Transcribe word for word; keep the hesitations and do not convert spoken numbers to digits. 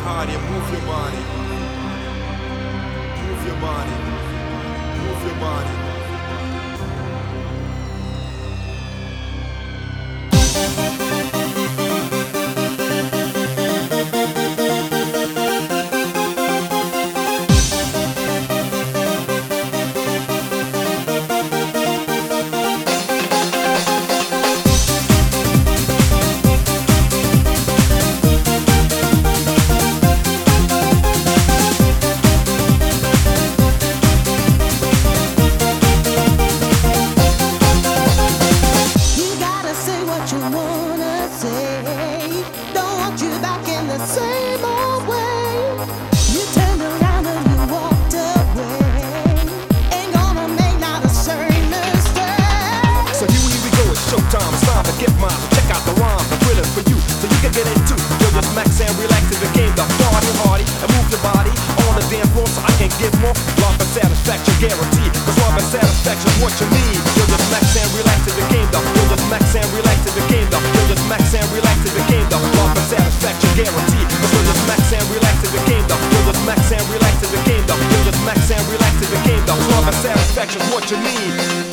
heart and move your body. Move your body. Move your body. Same old way. You turned around and you walked away. Ain't gonna make not a certain mistake. So here we go, it's showtime. It's time to get mine. So check out the rhyme, the rhythm for you, so you can get it too. Yo, just max and relax in the game, the party hardy, and move your body on the dance floor so I can get more love and satisfaction guaranteed. Cause love and satisfaction is what you need. Yo, just max and relax in the game, though. Yo, just max and relax in the game, though. Yo, just max and relax in the game, though. Love and satisfaction guaranteed. Cause yo, just max and relax in the game, though. Yo, just max and relax in the game, though. Yo, just max and relax in the game, though. Love and satisfaction is what you need.